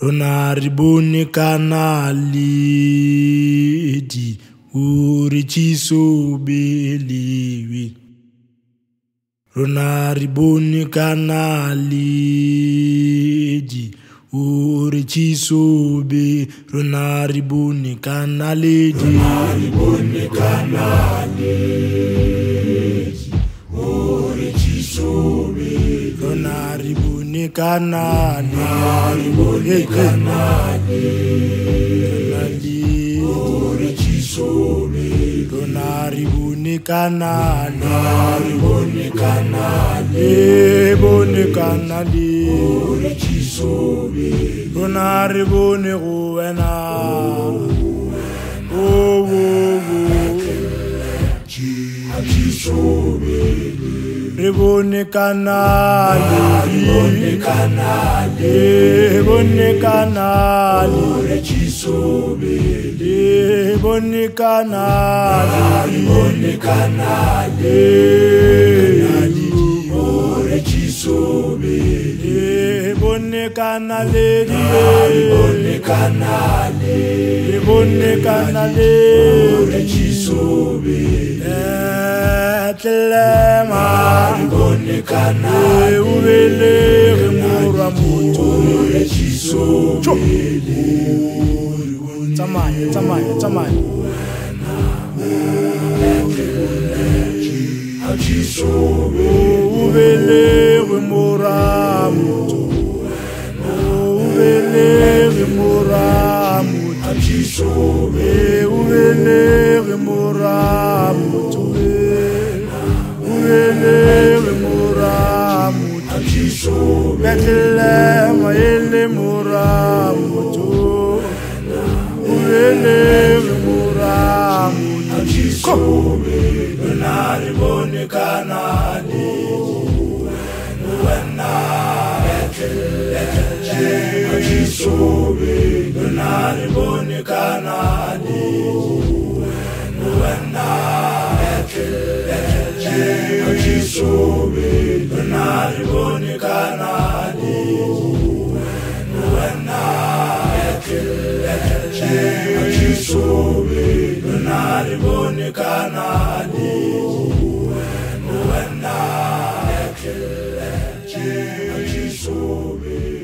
Rona re bone kanaledi uri chiso belewe. Rona re bone kanaledi uri chiso be. Rona re bone kanaledi. Rona re bone kanaledi uri chiso be. Rona re bone kanaledi. Rona re bone kanaledi uri chiso be. Rona re bone kanaledi. Rona re bone kanaledi uri chiso be. Rona re bone go wena. Chiso be. Re bone kanaledi. Re bone kanaledi uri chiso be. bone kanaledi. Bone kanaledi uri chiso be. Bone kanaledi. Bone kanaledi bone kanaledi uri chiso be. Tlema Bone kanaledi ubele remora moto uri chiso be. Tsamaya Chiso be. ubele remora moto ubele remora moto Chiso be. ubele remora moto ubele remora moto Chiso be. Betlema ele mora moto ubele remora moto Chiso be. Rona re bone kanaledi wena Chiso be. Rona re bone kanaledi wena Chiso be. Rona re bone kanaledi wena Chiso be. Rona re bone kanaledi wena Chiso be.